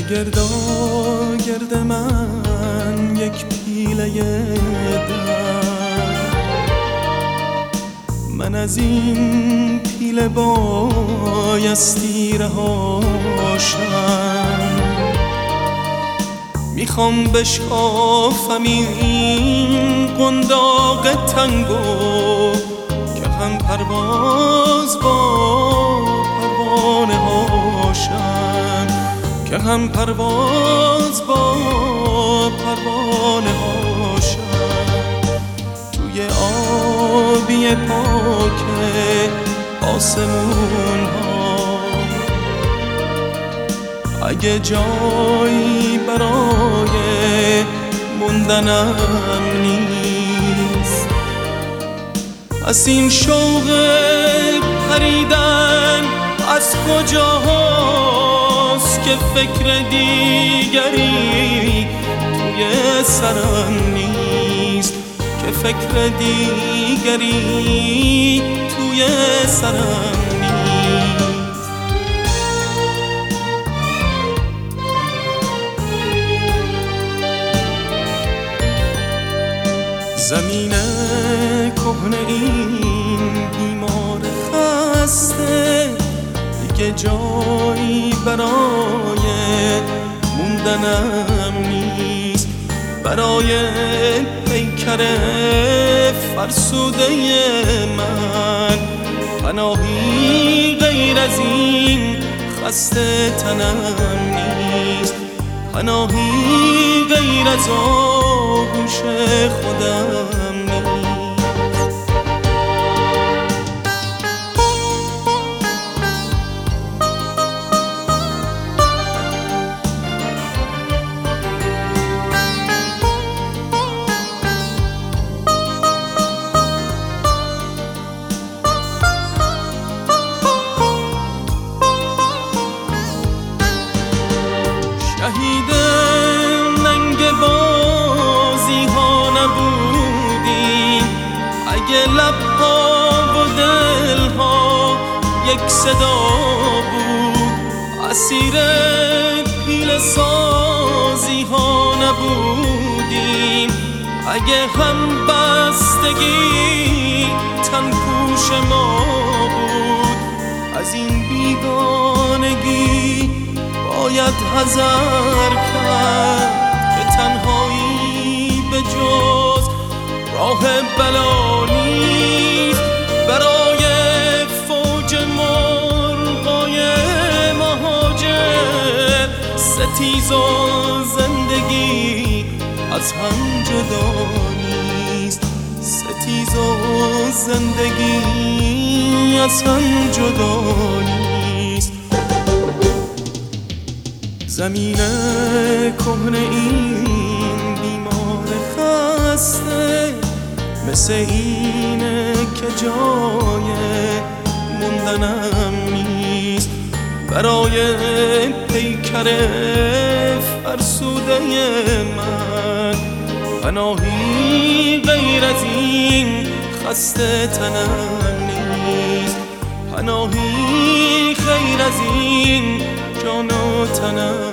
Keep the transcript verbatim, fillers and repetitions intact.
گردا گرد من یک پیله در، من از این پیله بایستی رهاشم. میخوام بشکافم این قنداق تنگو که هم پرواز با پروانه هاشم، که هم پرواز با پروانه هاشم. توی آبی پاک آسمون ها اگه جایی برای موندنم نیست، از این شوق پریدن از کجاست که فکر دیگری توی سرم نیست، که فکر دیگری توی سرم نیست. زمین کهنه این بیمار خسته دیگه جایی برای موندنم نیست، برای پیکر فرسوده من پناهی غیر از این خسته تنم نیست، پناهی غیر از آغوش خودم نیست. شهید ننگ بازی ها نبودیم اگه لبها و دلها یک صدا بود، اسیر پیل سازی ها نبودیم اگه هم بستگی تن پوش ما بود. از این بیگانگی باید حذر کرد که تنهایی به جز راه بلا نیست، برای فوج مرغای مهاجر ستیز و زندگی از هم جدا نیست، ستیز و زندگی از هم جدا نیست. زمین کهنه این بیمار خسته مثل اینه که جای موندنم نیست، برای پیکر فرسوده من پناهی غیر از این خسته تنم نیست، پناهی غیر از این جان و تنم